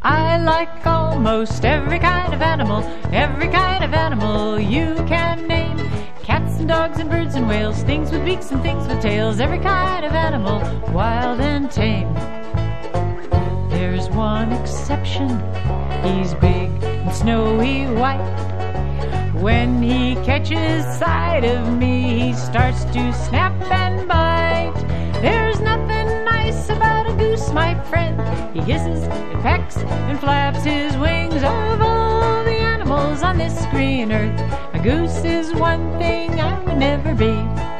I like almost every kind of animal you can name. Cats and dogs and birds and whales, things with beaks and things with tails, every kind of animal, wild and tame. There's one exception, he's big and snowy white. When he catches sight of me, he starts to snap and bite. There's nothing nice about a goose, my friend. He hisses and pecks and flaps his wings. Of all the animals on this green earth, a goose is one thing I would never be.